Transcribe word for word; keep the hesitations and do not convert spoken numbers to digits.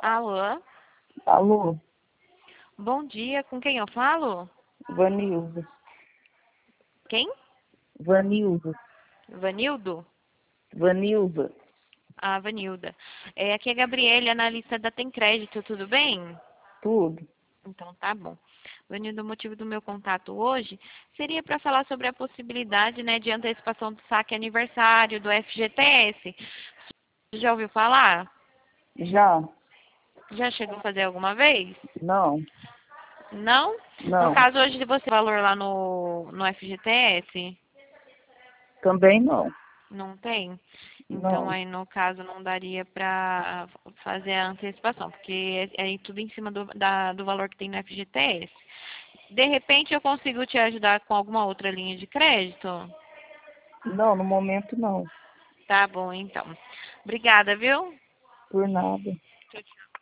Alô? Alô, Bom dia, com quem eu falo? Vanilza. Quem? Vanilza. Vanildo? Vanilza. Ah, Vanilda. É, aqui é a Gabriele, analista da Tem Crédito, tudo bem? Tudo. Então tá bom. Vanildo, o motivo do meu contato hoje seria para falar sobre a possibilidade, né, de antecipação do saque aniversário do F G T S. Já ouviu falar? Já? Já chegou a fazer alguma vez? Não. Não? No Não. caso, hoje você tem valor lá no, no F G T S? Também não. Não tem? Então, Não. aí, no caso, não daria para fazer a antecipação, porque é aí tudo em cima do, da, do valor que tem no F G T S. De repente, eu consigo te ajudar com alguma outra linha de crédito? Não, no momento não. Tá bom, então. Obrigada, viu? Por nada.